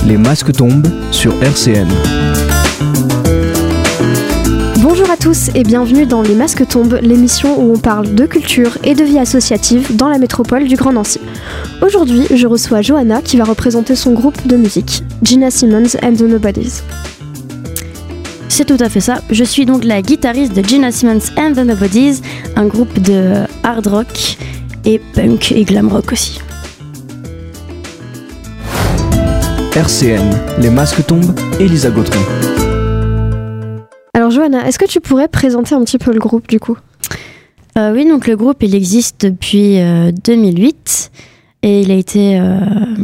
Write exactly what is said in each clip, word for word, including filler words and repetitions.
Les masques tombent sur R C N. Bonjour à tous et bienvenue dans Les masques tombent, l'émission où on parle de culture et de vie associative dans la métropole du Grand Nancy. Aujourd'hui, je reçois Johanna qui va représenter son groupe de musique, Gina Simmons and the Nobodies. C'est tout à fait ça. Je suis donc la guitariste de Gina Simmons and the Nobodies, un groupe de hard rock et punk et glam rock aussi. R C N, Les masques tombent, Elisa Gautron. Alors Johanna, est-ce que tu pourrais présenter un petit peu le groupe du coup ? euh, Oui, donc le groupe il existe depuis euh, deux mille huit et il a été euh,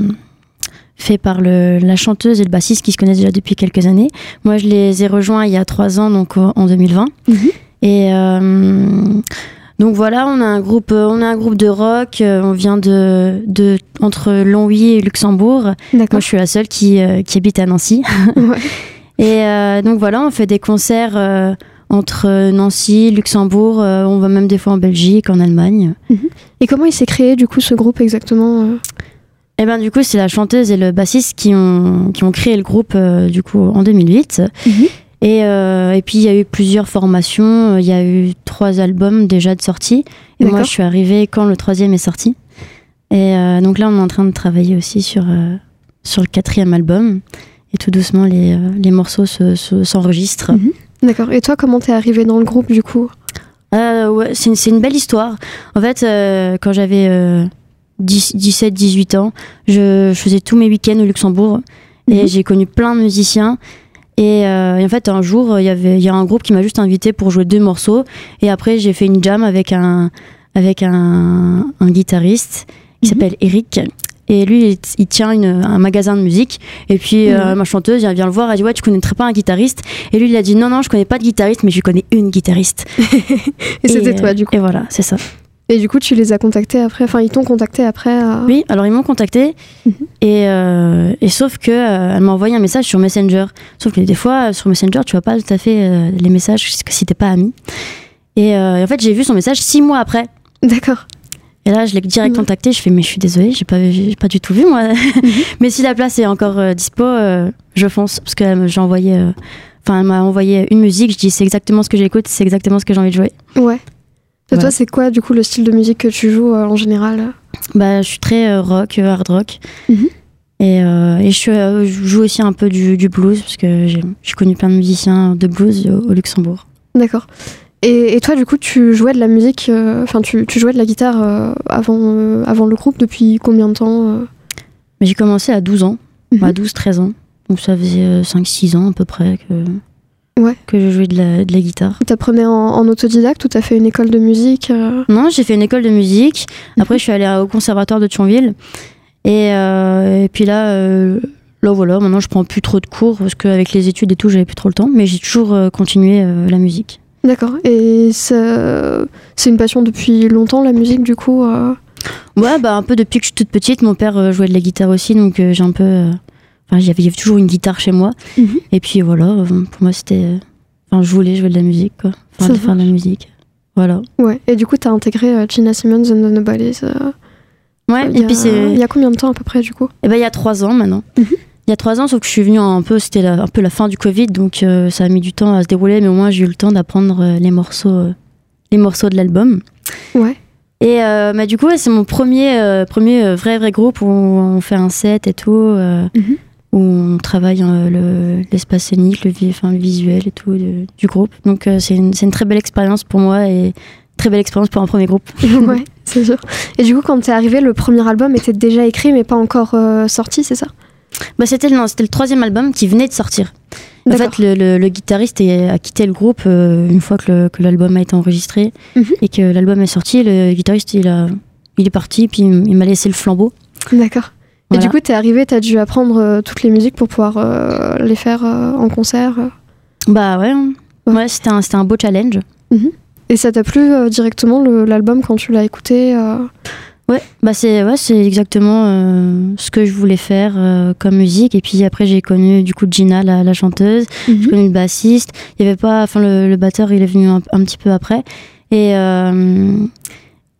fait par le, la chanteuse et le bassiste qui se connaissent déjà depuis quelques années. Moi je les ai rejoints il y a trois ans, donc en deux mille vingt. Mm-hmm. Et euh, donc voilà, on a un groupe, on a un groupe de rock. On vient de, de entre Longwy et Luxembourg. D'accord. Moi je suis la seule qui, euh, qui habite à Nancy. Ouais. Et euh, donc voilà, on fait des concerts euh, entre Nancy, Luxembourg, euh, on va même des fois en Belgique, en Allemagne. Mmh. Et comment il s'est créé du coup ce groupe exactement euh... Eh ben du coup c'est la chanteuse et le bassiste qui ont, qui ont créé le groupe euh, du coup en deux mille huit. Mmh. Et, euh, et puis il y a eu plusieurs formations, il y a eu trois albums déjà de sortie. Et D'accord. Moi je suis arrivée quand le troisième est sorti. Et euh, donc là on est en train de travailler aussi sur, euh, sur le quatrième album. Et tout doucement, les, euh, les morceaux se, se, s'enregistrent. Mmh. D'accord. Et toi, comment t'es arrivée dans le groupe, du coup ? euh, ouais, c'est, une, c'est une belle histoire. En fait, euh, quand j'avais euh, dix-sept dix-huit ans, je, je faisais tous mes week-ends au Luxembourg. Mmh. Et j'ai connu plein de musiciens. Et, euh, et en fait, un jour, il y avait, il y a un groupe qui m'a juste invité pour jouer deux morceaux. Et après, j'ai fait une jam avec un, avec un, un guitariste qui mmh. s'appelle Eric. Et lui, il, il tient une, un magasin de musique. Et puis, mmh. euh, ma chanteuse, elle vient le voir, elle dit « Ouais, tu connaîtrais pas un guitariste ?» Et lui, il a dit « Non, non, je connais pas de guitariste, mais je connais une guitariste. » Et, et c'était toi, du coup. Et voilà, c'est ça. Et du coup, tu les as contactés après, enfin, ils t'ont contacté après euh... Oui, alors ils m'ont contacté. Mmh. Et, euh, et sauf que euh, elle m'a envoyé un message sur Messenger. Sauf que des fois, sur Messenger, tu vois pas tout à fait euh, les messages si t'es pas ami. Et, euh, et en fait, j'ai vu son message six mois après. D'accord. Et là, je l'ai direct contacté, je fais, mais je suis désolée, j'ai pas, j'ai pas du tout vu, moi. Mm-hmm. Mais si la place est encore euh, dispo, euh, je fonce. Parce que j'ai envoyé, enfin, euh, elle m'a envoyé une musique, je dis, c'est exactement ce que j'écoute, c'est exactement ce que j'ai envie de jouer. Ouais. Et ouais. Toi, c'est quoi, du coup, le style de musique que tu joues euh, en général ? Bah, je suis très euh, rock, euh, hard rock. Mm-hmm. Et, euh, et je, euh, je joue aussi un peu du, du blues, parce que j'ai, j'ai connu plein de musiciens de blues au, au Luxembourg. D'accord. Et, et toi, du coup, tu jouais de la musique, enfin, euh, tu, tu jouais de la guitare euh, avant, euh, avant le groupe depuis combien de temps euh Mais j'ai commencé à douze ans, mm-hmm. à douze treize ans. Donc ça faisait euh, cinq six ans à peu près que, ouais. que je jouais de la, de la guitare. T'apprenais en, en autodidacte ou t'as fait une école de musique euh Non, j'ai fait une école de musique. Après, mm-hmm. je suis allée au conservatoire de Thionville. Et, euh, et puis là, euh, là, voilà, maintenant je prends plus trop de cours parce qu'avec les études et tout, j'avais plus trop le temps. Mais j'ai toujours euh, continué euh, la musique. D'accord. Et ça, c'est une passion depuis longtemps, la musique, du coup euh... Ouais, bah un peu depuis que je suis toute petite. Mon père euh, jouait de la guitare aussi, donc euh, j'ai un peu... Enfin, euh, il y avait toujours une guitare chez moi. Mm-hmm. Et puis voilà, euh, pour moi, c'était... Enfin, je voulais jouer de la musique, quoi. Enfin, de faire de la musique. Voilà. Ouais, et du coup, t'as intégré euh, Gina Simmons and the Nobodies euh... Ouais, et a, puis c'est... Il y a combien de temps, à peu près, du coup ? Eh ben, il y a trois ans, maintenant. Mm-hmm. Il y a trois ans, sauf que je suis venue un peu, c'était la, un peu la fin du Covid, donc euh, ça a mis du temps à se dérouler, mais au moins j'ai eu le temps d'apprendre euh, les morceaux, euh, les morceaux de l'album. Ouais. Et euh, bah, du coup, ouais, c'est mon premier, euh, premier euh, vrai vrai groupe où on fait un set et tout, euh, mm-hmm. où on travaille euh, le, l'espace scénique, le, enfin, le visuel et tout de, du groupe. Donc euh, c'est, une, c'est une très belle expérience pour moi et très belle expérience pour un premier groupe. Ouais, c'est sûr. Et du coup, quand t'es arrivé, le premier album était déjà écrit mais pas encore euh, sorti, c'est ça ? Bah c'était, non, c'était le troisième album qui venait de sortir. D'accord. En fait, le, le, le guitariste est, a quitté le groupe euh, une fois que, le, que l'album a été enregistré mm-hmm. et que l'album est sorti. Le guitariste, il, a, il est parti, puis il m'a laissé le flambeau. D'accord. Voilà. Et du coup, t'es arrivé, t'as dû apprendre euh, toutes les musiques pour pouvoir euh, les faire euh, en concert euh. Bah ouais, ouais. ouais c'était, un, c'était un beau challenge. Mm-hmm. Et ça t'a plu euh, directement, le, l'album, quand tu l'as écouté euh... Ouais, bah c'est, ouais, c'est exactement euh, ce que je voulais faire euh, comme musique. Et puis après, j'ai connu du coup Gina, la, la chanteuse. Mm-hmm. J'ai connu le bassiste. Il y avait pas, enfin le, le batteur, il est venu un, un petit peu après. Et, euh,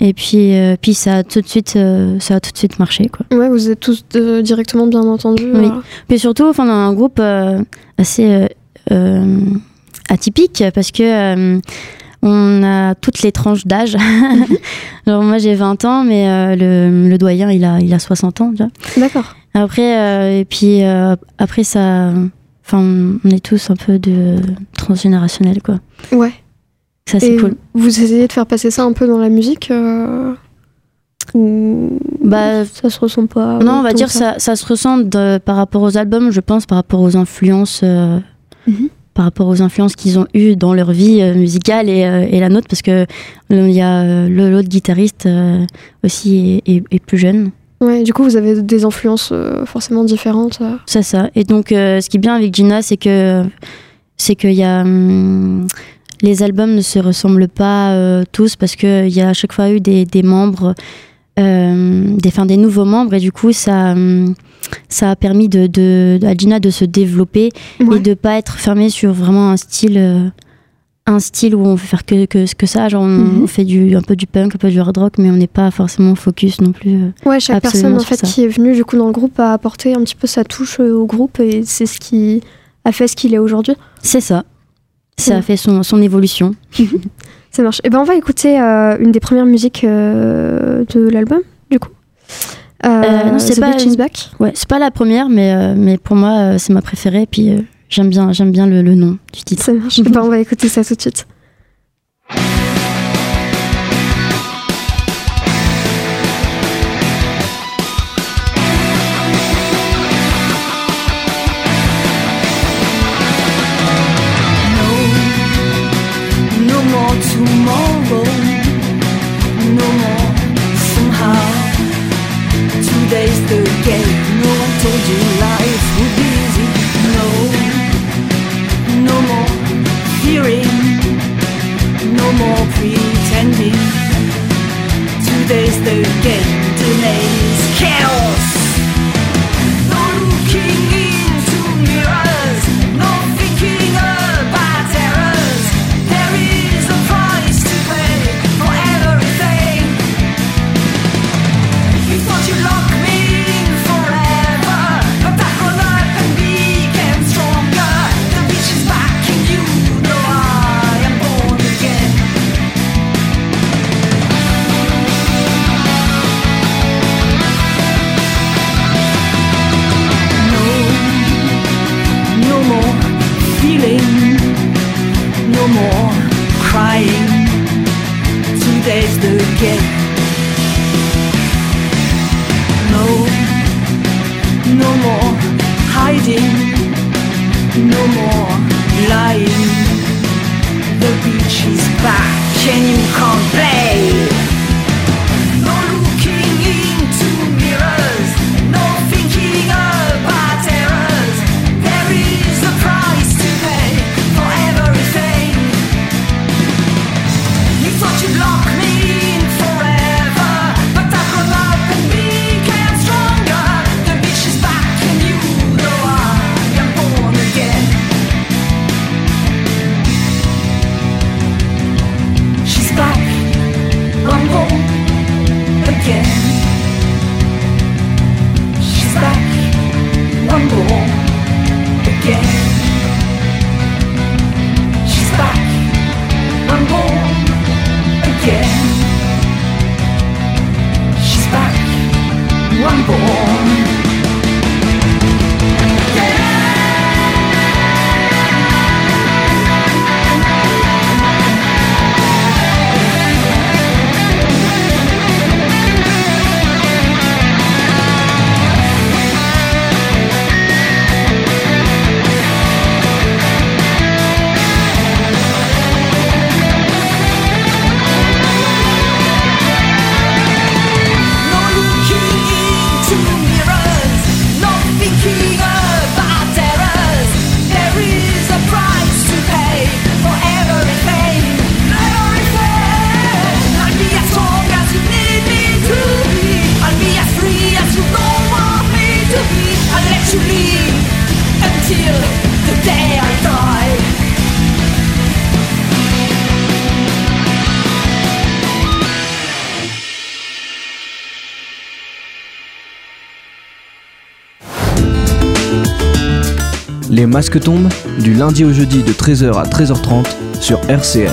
Et puis, euh, puis ça a tout de suite, euh, ça a tout de suite marché, quoi. Ouais, vous êtes tous euh, directement bien entendus. Oui. Euh... Puis surtout, enfin, on a un groupe euh, assez euh, euh, atypique parce que euh, on a toutes les tranches d'âge. Genre moi j'ai vingt ans, mais euh, le, le doyen il a, il a soixante ans. Tu vois. D'accord. Après, euh, et puis euh, après ça, enfin on est tous un peu de transgénérationnel, quoi. Ouais. Ça c'est et cool. Vous essayez de faire passer ça un peu dans la musique euh... ou bah ça se ressent pas? Non, on va dire ça. ça ça se ressent de, par rapport aux albums, je pense, par rapport aux influences. Euh, mm-hmm. Par rapport aux influences qu'ils ont eues dans leur vie euh, musicale et, euh, et la nôtre, parce que il euh, y a euh, l'autre guitariste euh, aussi est, est, est plus jeune. Ouais, du coup vous avez des influences euh, forcément différentes. Euh. C'est ça. Et donc euh, ce qui est bien avec Gina, c'est que c'est qu'il y a hum, les albums ne se ressemblent pas euh, tous parce que il y a à chaque fois eu des, des membres, euh, des, enfin, des nouveaux membres et du coup ça. Hum, ça a permis de, de, à Gina de se développer ouais. et de pas être fermée sur vraiment un style euh, un style où on veut faire que, que, que ça, genre on, mm-hmm. on fait du, un peu du punk, un peu du hard rock, mais on n'est pas forcément focus non plus. Euh, ouais, chaque personne en fait ça. qui est venue du coup dans le groupe a apporté un petit peu sa touche au groupe et c'est ce qui a fait ce qu'il est aujourd'hui. C'est ça, ça mmh. a fait son, son évolution. Ça marche. Et ben on va écouter euh, une des premières musiques euh, de l'album du coup. Euh, euh, non, c'est The pas Beach is Back. Ouais, c'est pas la première, mais, euh, mais pour moi, euh, c'est ma préférée. Puis euh, j'aime bien, j'aime bien le, le nom du titre. Ça marche. Ben, on va écouter ça tout de suite. No, no more tomorrow, no more somehow. Today's the game. No one told you life would be easy. No, no more fearing, no more pretending. Today's the game. The name is chaos. No looking into mirrors, no thinking about errors. There is a price to pay for everything. You thought you locked me in forever, but I grew up and became stronger. The beach is back and you know I am born again. No, no more feeling, no more crying. Today's the game. No, no more hiding, no more lying. The beach is back and you can't play. No looking into mirrors, no thinking about errors. There is a price to pay for everything. You thought you'd lock me in forever, but I grew up and became stronger. The beach is back and you know I am born again. She's back, I'm born again. She's back, I'm born again. She's back, I'm born again. She's back, I'm born. No looking into Les masques tombent, du lundi au jeudi de treize heures à treize heures trente sur R C N.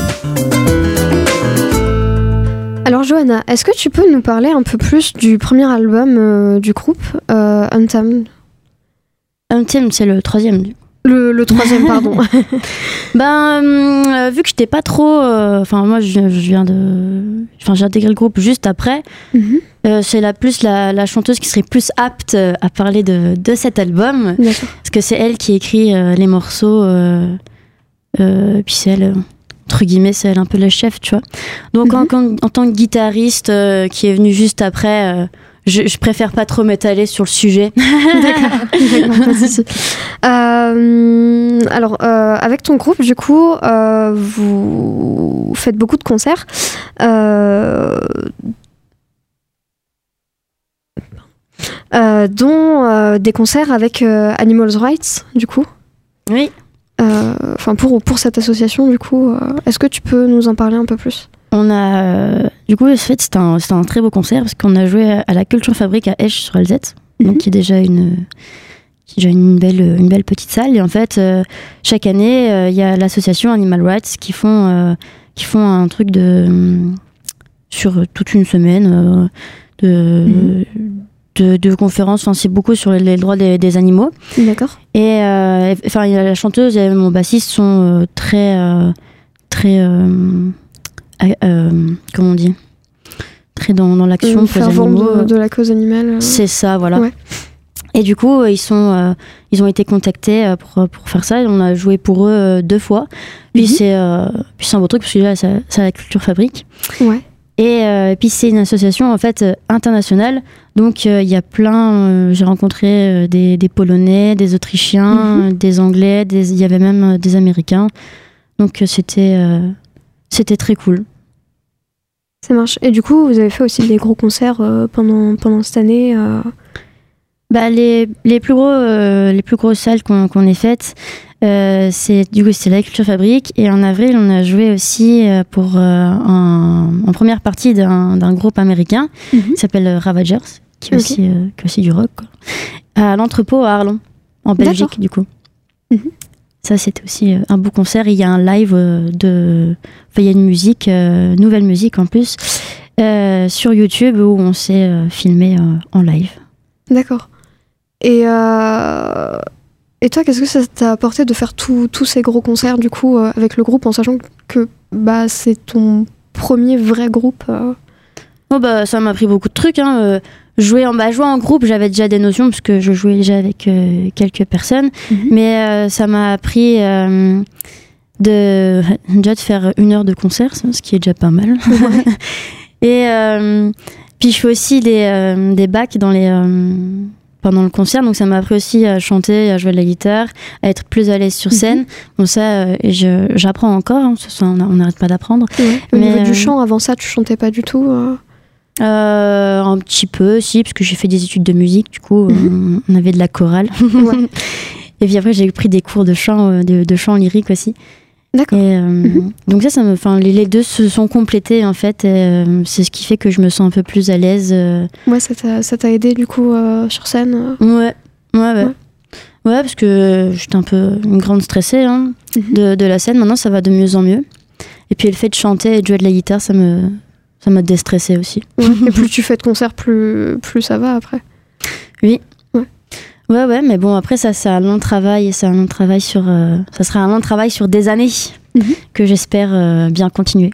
Alors Johanna, est-ce que tu peux nous parler un peu plus du premier album euh, du groupe, euh, Untamed? Untamed, c'est le troisième. Le, le troisième, pardon. Ben, euh, vu que j'étais pas trop... Enfin, euh, moi, je, je viens de... Enfin, j'ai intégré le groupe juste après. Mm-hmm. Euh, c'est la, plus la, la chanteuse qui serait plus apte à parler de, de cet album. D'accord. Parce que c'est elle qui écrit euh, les morceaux. Euh, euh, puis c'est elle... entre guillemets, c'est elle un peu le chef, tu vois. Donc, mm-hmm. en, en, en tant que guitariste euh, qui est venue juste après, euh, je, je préfère pas trop m'étaler sur le sujet. D'accord, D'accord pas de souci. Euh, alors, euh, avec ton groupe, du coup, euh, vous faites beaucoup de concerts. Euh, euh, dont euh, des concerts avec euh, Animals Rights, du coup. Oui. Enfin, euh, pour, pour cette association, du coup, euh, est-ce que tu peux nous en parler un peu plus? On a, euh, du coup, en fait, c'était un, c'était un très beau concert parce qu'on a joué à la Culture Fabrique à Esch sur Alzette, mm-hmm. donc qui est déjà une, qui est déjà une belle, une belle petite salle. Et en fait, euh, chaque année, il euh, y a l'association Animal Rights qui font, euh, qui font un truc de sur toute une semaine euh, de. Mm-hmm. De, de conférences, enfin, c'est beaucoup sur les droits des, des animaux. D'accord. Et euh, enfin, la chanteuse et mon bassiste sont euh, très, euh, très, euh, euh, comment on dit, très dans, dans l'action euh, pour les animaux. De, de la cause animale. Euh... C'est ça, voilà. Ouais. Et du coup, ils sont, euh, ils ont été contactés pour pour faire ça. Et on a joué pour eux euh, deux fois. Puis mm-hmm. c'est, euh, puis c'est un beau truc parce que là, c'est, c'est la Culture Fabrique. Ouais. Et euh, puis c'est une association en fait euh, internationale, donc il euh, y a plein. Euh, j'ai rencontré euh, des, des Polonais, des Autrichiens, mm-hmm. des Anglais, il y avait même euh, des Américains. Donc euh, c'était euh, c'était très cool. Ça marche. Et du coup, vous avez fait aussi des gros concerts euh, pendant pendant cette année. Euh... Bah les les plus gros euh, les plus grosses salles qu'on qu'on ait faites. Euh, c'est du coup c'était la Culture Fabrique et en avril on a joué aussi euh, pour euh, en, en première partie d'un, d'un groupe américain mm-hmm. qui s'appelle Ravagers qui est okay. aussi euh, qui est aussi du rock quoi, à l'entrepôt à Arlon en Belgique. D'accord. Du coup mm-hmm. ça c'était aussi euh, un beau concert. Il y a un live euh, de enfin il y a une musique euh, nouvelle musique en plus euh, sur YouTube où on s'est euh, filmé euh, en live. D'accord. Et euh... Et toi, qu'est-ce que ça t'a apporté de faire tous ces gros concerts, du coup, euh, avec le groupe, en sachant que bah, c'est ton premier vrai groupe euh... Oh bah, ça m'a appris beaucoup de trucs. Hein. Euh, jouer, en, bah, jouer en groupe, j'avais déjà des notions, parce que je jouais déjà avec euh, quelques personnes. Mm-hmm. Mais euh, ça m'a appris euh, de, déjà de faire une heure de concert, ce qui est déjà pas mal. Ouais. Et euh, puis, je fais aussi des, euh, des bacs dans les... Euh, pendant le concert, donc ça m'a appris aussi à chanter, à jouer de la guitare, à être plus à l'aise sur scène. Mm-hmm. Bon ça, euh, je, j'apprends encore, hein, on n'arrête pas d'apprendre. Ouais. Au Mais, niveau euh, du chant, avant ça, tu chantais pas du tout euh... Euh, un petit peu, si, parce que j'ai fait des études de musique, du coup, mm-hmm. on, on avait de la chorale. Ouais. Et puis après, j'ai pris des cours de chant, de, de chant lyrique aussi. D'accord. Et, euh, mm-hmm. Donc ça, ça me, enfin, les, les deux se sont complétés en fait. Et, euh, c'est ce qui fait que je me sens un peu plus à l'aise. Euh... Ouais, ça t'a, ça t'a aidé du coup euh, sur scène. Euh... Ouais, ouais, ouais, ouais. Ouais, parce que j'étais un peu une grande stressée hein, mm-hmm. de, de la scène. Maintenant, ça va de mieux en mieux. Et puis le fait de chanter et de jouer de la guitare, ça me, ça m'a déstressé aussi. Ouais. Et plus tu fais de concerts, plus, plus ça va après. Oui. Ouais, ouais, mais bon, après, ça, c'est un long travail, et c'est un long travail sur, euh, ça sera un long travail sur des années mm-hmm. que j'espère euh, bien continuer.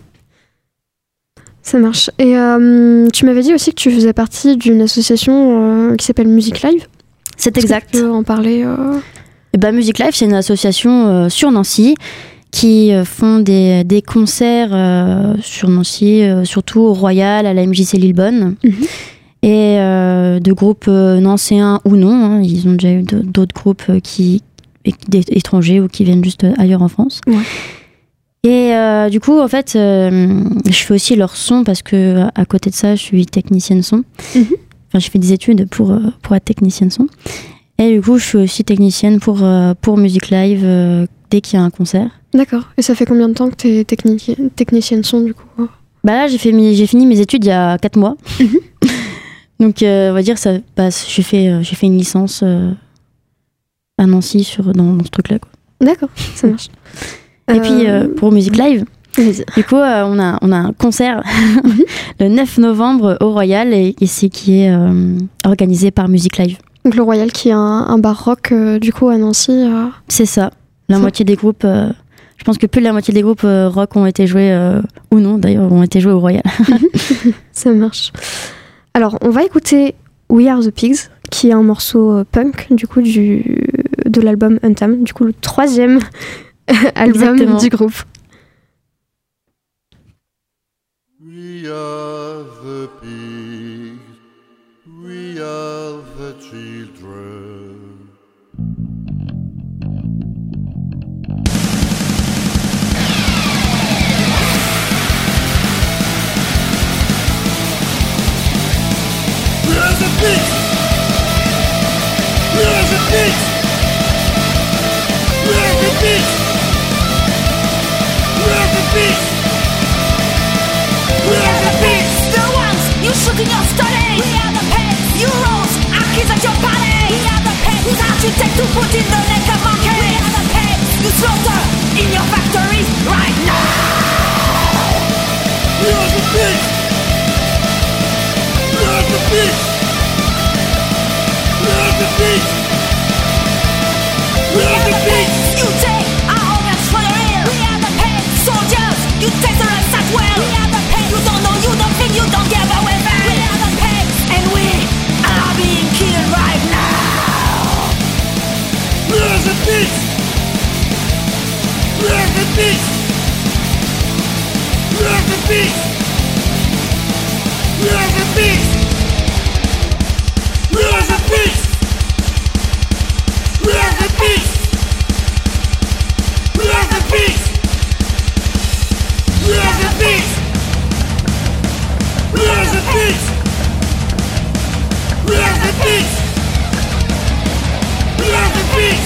Ça marche. Et euh, tu m'avais dit aussi que tu faisais partie d'une association euh, qui s'appelle Music Live. C'est Est-ce exact. Que tu peux en parler euh... Et bah, Music Live, c'est une association euh, sur Nancy qui euh, font des, des concerts euh, sur Nancy, euh, surtout au Royal, à la M J C Lillebonne. Mm-hmm. Et euh, de groupes euh, nancéens ou non, hein, ils ont déjà eu d'autres groupes euh, qui, des étrangers ou qui viennent juste ailleurs en France. Ouais. Et euh, du coup, en fait, euh, je fais aussi leur son parce que à côté de ça, je suis technicienne son. Mm-hmm. Enfin, j'ai fait des études pour, pour être technicienne son. Et du coup, je suis aussi technicienne pour, pour Music Live euh, dès qu'il y a un concert. D'accord. Et ça fait combien de temps que tu es technici- technicienne son du coup? Bah là, j'ai, fait, j'ai fini mes études il y a quatre mois. Mm-hmm. Donc, euh, on va dire, ça passe. J'ai fait, euh, j'ai fait une licence. Euh, à Nancy sur, dans, dans ce truc-là, quoi. D'accord, ça marche. Et euh... puis, euh, pour Musique Live, vas-y. Du coup, euh, on, a, on a un concert le neuf novembre au Royal, et, et c'est qui est euh, organisé par Musique Live. Donc le Royal qui est un, un bar rock, euh, du coup, à Nancy. Euh... C'est ça. La ça. moitié des groupes, euh, je pense que plus de la moitié des groupes euh, rock ont été joués, euh, ou non d'ailleurs, ont été joués au Royal. Ça marche. Alors, on va écouter We Are the Pigs, qui est un morceau punk, du coup, du, de l'album Untamed, du coup, le troisième album Exactement. du groupe. We are the pigs, we are the children. We are the pigs, we are the pigs, we are the pigs, we are the pigs. We are the pigs, the ones you shoot in your study. We are the pigs, you rose, our kids at your party. We are the pigs, whose heart you take to put in the neck of monkey. We are the pigs, you slaughter in your factories right now. We are the pigs. We are the pigs. We are the pigs. We are the pigs. You take our organs for the real. We are the pigs, soldiers, you take the rest at will. We are the pigs, you don't know, you don't think, you don't give away back. We are the pigs, and we are being killed right now. We are the pigs. We are the pigs. We are the pigs. We are the pigs. We are the pigs. We are the pigs. We are the pigs. We are the pigs. We are the pigs. We are the pigs. We are the pigs.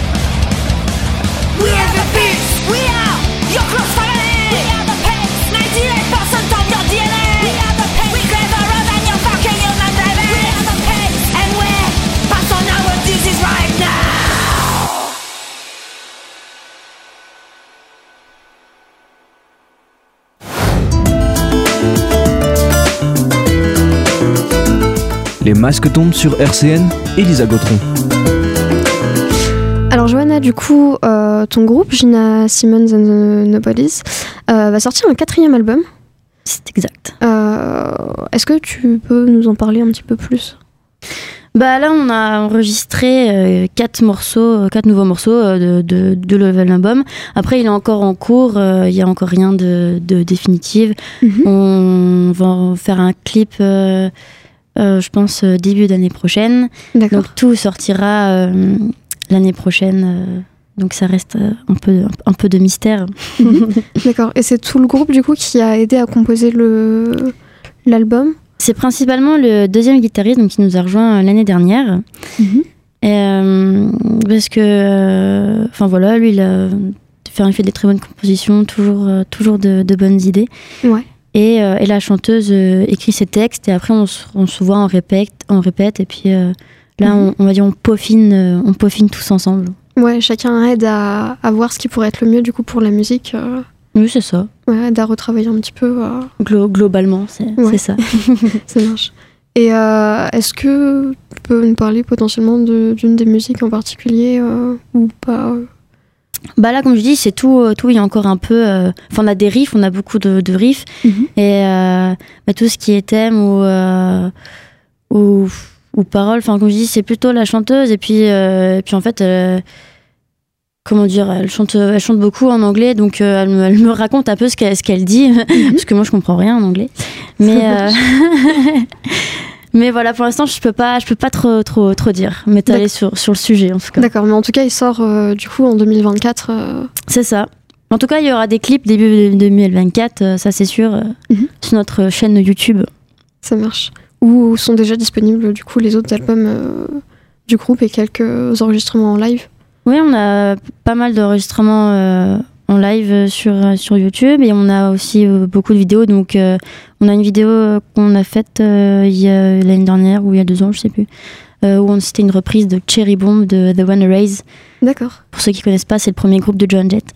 We are the pigs. We are your close family. We are the pigs, ninety-eight percent of your D N A. We are the pigs, we cleverer than your fucking human baby. We are the pigs, and we pass on our disease right now. Les masques tombent sur R C N, Elisa Gautron. Alors Johanna, du coup, euh, ton groupe, Gina Simmons and the Nobodies, euh, va sortir un quatrième album. C'est exact. Euh, est-ce que tu peux nous en parler un petit peu plus ? Bah là, on a enregistré euh, quatre morceaux, quatre nouveaux morceaux euh, de, de, de le nouvel album. Après, il est encore en cours, euh, il n'y a encore rien de, de définitif. Mm-hmm. On va faire un clip, euh, euh, je pense, euh, début d'année prochaine. D'accord. Donc tout sortira euh, l'année prochaine. Euh, donc ça reste euh, un peu, un peu de mystère. D'accord. Et c'est tout le groupe, du coup, qui a aidé à composer le, l'album ? C'est principalement le deuxième guitariste, donc qui nous a rejoint l'année dernière. Mm-hmm. Et, euh, parce que, enfin euh, voilà, lui il a fait, il fait des très bonnes compositions, toujours, euh, toujours de, de bonnes idées. Ouais. Et, euh, et la chanteuse euh, écrit ses textes et après on se, on se voit, on répète, on répète et puis euh, là mm-hmm. on, on va dire on peaufine, euh, on peaufine tous ensemble. Ouais, chacun aide à, à voir ce qui pourrait être le mieux du coup pour la musique. Euh... Oui, c'est ça. Ouais, aide à retravailler un petit peu. Euh... Glo- globalement, c'est, ouais. c'est ça. Ça marche. Et euh, est-ce que tu peux nous parler potentiellement de, d'une des musiques en particulier euh, ou pas euh... Bah là, comme je dis, c'est tout, euh, tout il y a encore un peu... Enfin, euh, on a des riffs, on a beaucoup de, de riffs. Mm-hmm. Et euh, bah, tout ce qui est thème ou, euh, ou, ou paroles, enfin, comme je dis, c'est plutôt la chanteuse. Et puis, euh, et puis en fait... Euh, comment dire, elle chante, elle chante beaucoup en anglais, donc euh, elle, me, elle me raconte un peu ce qu'elle, ce qu'elle dit, mm-hmm. parce que moi je comprends rien en anglais. Mais, euh, mais voilà, pour l'instant je peux pas, je peux pas trop, trop, trop dire, m'étaler sur, sur le sujet en tout cas. D'accord, mais en tout cas il sort euh, du coup en deux mille vingt-quatre. Euh... C'est ça. En tout cas, il y aura des clips début deux mille vingt-quatre, euh, ça c'est sûr, euh, mm-hmm. sur notre chaîne YouTube. Ça marche. Où sont déjà disponibles du coup les autres albums euh, du groupe et quelques enregistrements en live. Oui, on a pas mal d'enregistrements euh, en live sur, sur YouTube et on a aussi euh, beaucoup de vidéos. Donc, euh, on a une vidéo qu'on a faite euh, il y a, l'année dernière ou il y a deux ans, je sais plus, euh, où on, c'était une reprise de Cherry Bomb de The Runaways. D'accord. Pour ceux qui connaissent pas, c'est le premier groupe de Joan Jett.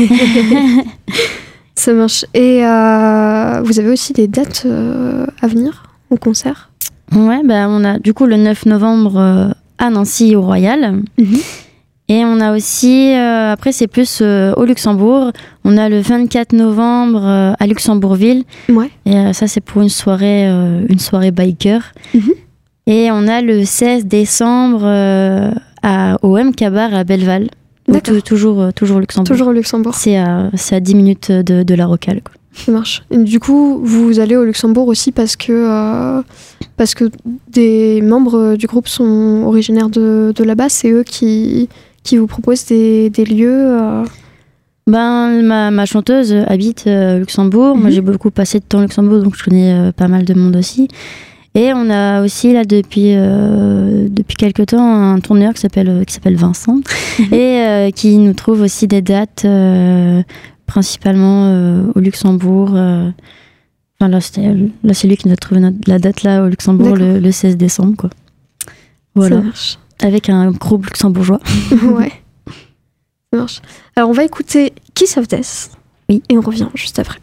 Ça marche. Et euh, vous avez aussi des dates euh, à venir au concert ? Ouais, bah, on a du coup le neuf novembre euh, à Nancy au Royal. Mm-hmm. Et on a aussi, euh, après c'est plus euh, au Luxembourg, on a le vingt-quatre novembre euh, à Luxembourgville. Ouais. Et euh, ça c'est pour une soirée, euh, une soirée biker. Mm-hmm. Et on a le seize décembre euh, à, au M K Bar à Belleval. Donc, t- toujours, euh, toujours au Luxembourg. Toujours au Luxembourg. C'est à, c'est à dix minutes de, de la Rocale, quoi. Ça marche. Et du coup, vous allez au Luxembourg aussi parce que, euh, parce que des membres du groupe sont originaires de, de là-bas. C'est eux qui, qui vous proposent des, des lieux euh... Ben, ma, ma chanteuse habite euh, au Luxembourg. Mm-hmm. Moi, j'ai beaucoup passé de temps au Luxembourg, donc je connais euh, pas mal de monde aussi. Et on a aussi, là, depuis, euh, depuis quelques temps, un tourneur qui s'appelle, qui s'appelle Vincent mm-hmm. et euh, qui nous trouve aussi des dates, euh, principalement euh, au Luxembourg. Euh, enfin, là, c'était, là, c'est lui qui nous a trouvé notre, la date là, au Luxembourg le, le seize décembre. Quoi. Voilà. Ça marche. Avec un groupe luxembourgeois. Ouais. Ça marche. Alors, on va écouter Kiss of Death. Oui. Et on revient juste après.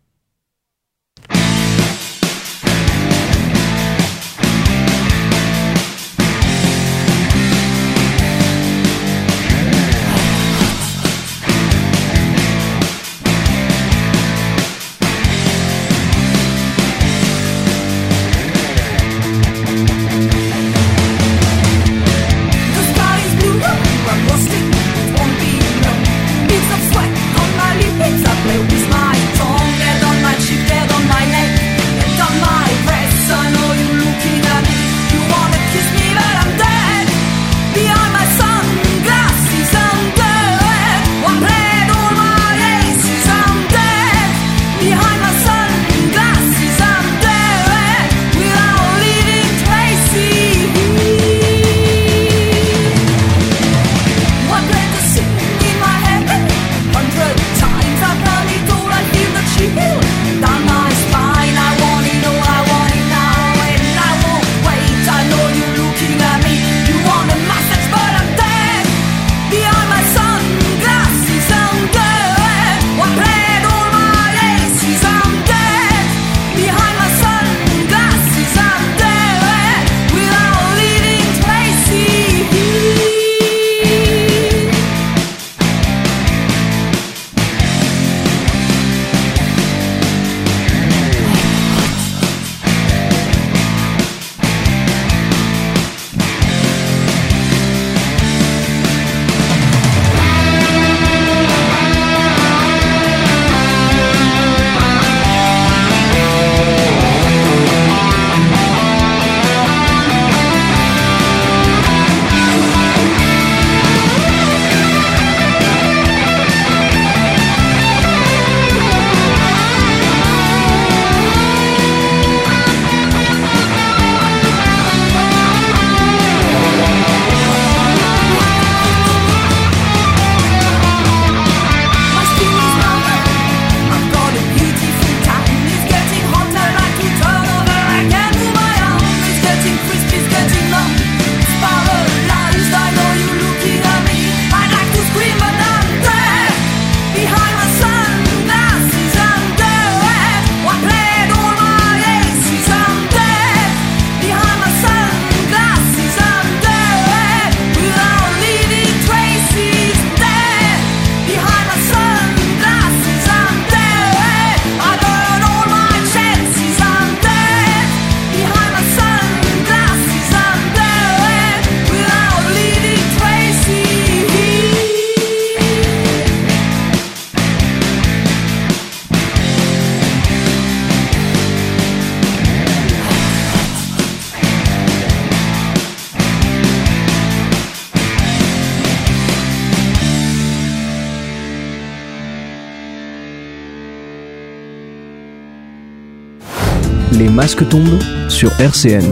Les masques tombent sur R C N.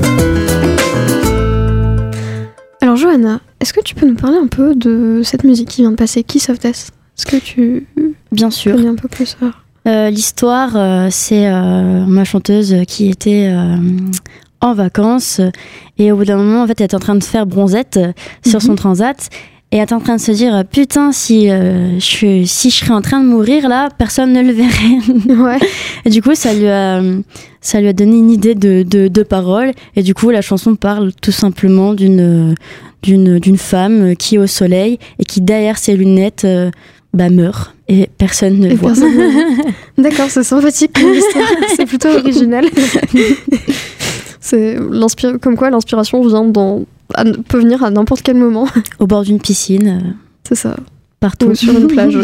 Alors Johanna, est-ce que tu peux nous parler un peu de cette musique qui vient de passer, Kiss of Death ? Est-ce que tu Bien sûr. connais un peu plus euh... Euh, l'histoire, euh, c'est euh, ma chanteuse qui était euh, en vacances. Et au bout d'un moment, en fait, elle est en train de faire bronzette euh, sur Mhm. son transat. Et elle est en train de se dire, putain, si, euh, je, si je serais en train de mourir, là, personne ne le verrait. Ouais. Et du coup, ça lui a, ça lui a donné une idée de, de, de parole. Et du coup, la chanson parle tout simplement d'une, d'une, d'une femme qui est au soleil et qui, derrière ses lunettes, euh, bah, meurt. Et personne ne le Et voit. personne ne- D'accord, c'est sympathique comme histoire. C'est plutôt original. C'est l'inspira- comme quoi l'inspiration vient dans... à- peut venir à n'importe quel moment. Au bord d'une piscine, euh, C'est ça. partout. Ou sur une plage.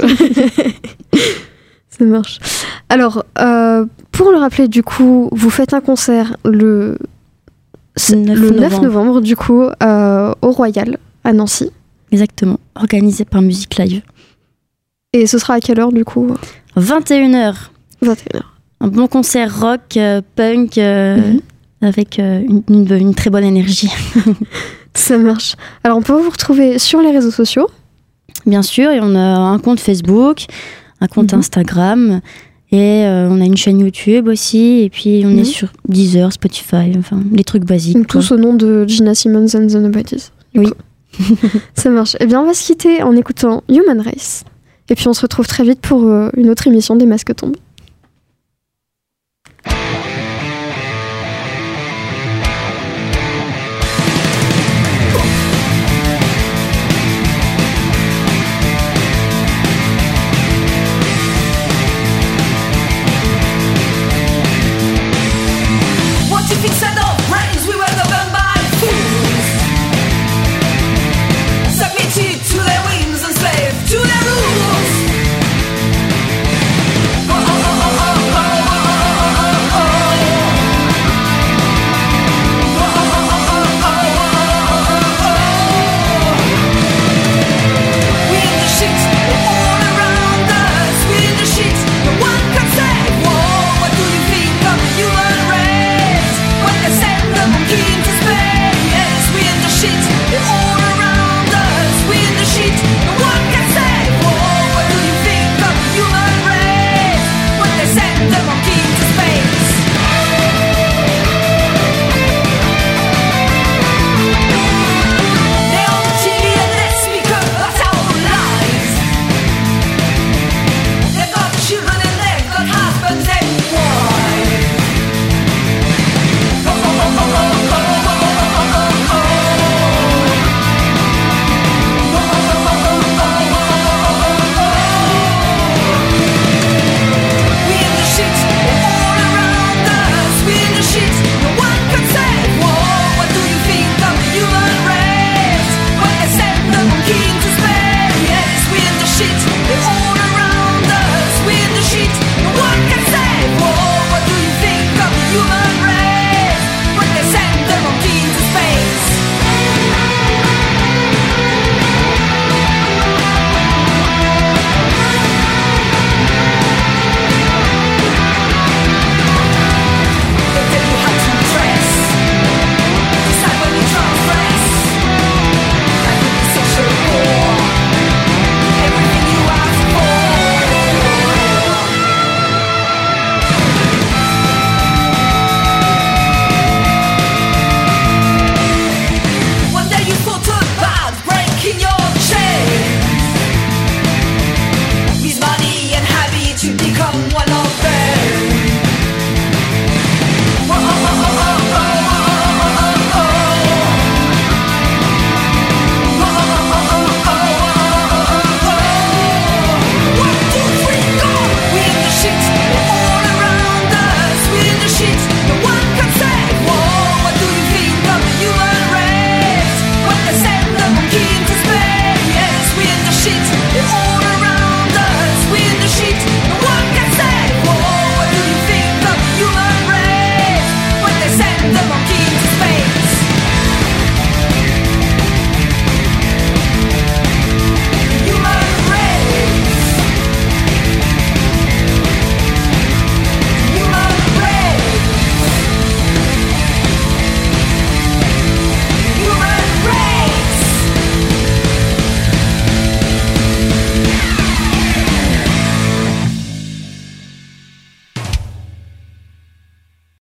Ça marche. Alors, euh, pour le rappeler, du coup, vous faites un concert le, c'est neuf le neuf novembre. novembre, du coup, euh, au Royal, à Nancy. Exactement. Organisé par Musique Live. Et ce sera à quelle heure, du coup? vingt et une heures. vingt et une heures. Un bon concert rock, euh, punk, euh, Mhm. avec euh, une, une- une très bonne énergie. Ça marche. Alors, on peut vous retrouver sur les réseaux sociaux. Bien sûr, et on a un compte Facebook, un compte Mhm. Instagram, et euh, on a une chaîne YouTube aussi, et puis on Mhm. est sur Deezer, Spotify, enfin, les trucs basiques. Donc, quoi. tous au nom de Gina Simmons and the Nobodies. du Oui. coup. Ça marche. Eh bien, on va se quitter en écoutant Human Race. Et puis, on se retrouve très vite pour euh, une autre émission des Masques tombent.